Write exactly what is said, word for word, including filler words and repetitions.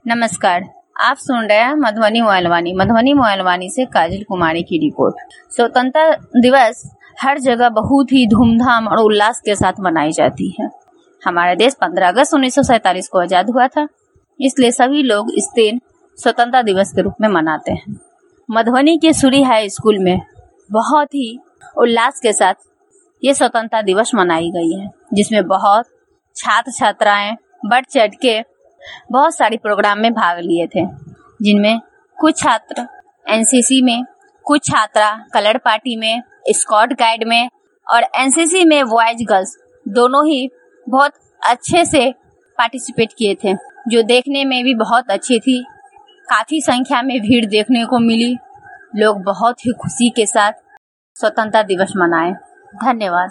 नमस्कार, आप सुन रहे हैं मधुबनी मोबाइल वाणी मधुबनी मोबाइल वाणी से काजल कुमारी की रिपोर्ट। स्वतंत्रता दिवस हर जगह बहुत ही धूमधाम और उल्लास के साथ मनाई जाती है। हमारा देश पंद्रह अगस्त उन्नीस सौ सैंतालीस को आजाद हुआ था, इसलिए सभी लोग इस दिन स्वतंत्रता दिवस के रूप में मनाते हैं। मधुबनी के सूरी हाई स्कूल में बहुत ही उल्लास के साथ ये स्वतंत्रता दिवस मनाई गई है, जिसमें बहुत छात्र छात्राएं बढ़ चढ़ के बहुत सारे प्रोग्राम में भाग लिए थे, जिनमें कुछ छात्र एनसीसी में, कुछ छात्रा कलर पार्टी में, स्काउट गाइड में और एनसीसी में बॉयज गर्ल्स दोनों ही बहुत अच्छे से पार्टिसिपेट किए थे, जो देखने में भी बहुत अच्छी थी। काफी संख्या में भीड़ देखने को मिली। लोग बहुत ही खुशी के साथ स्वतंत्रता दिवस मनाए। धन्यवाद।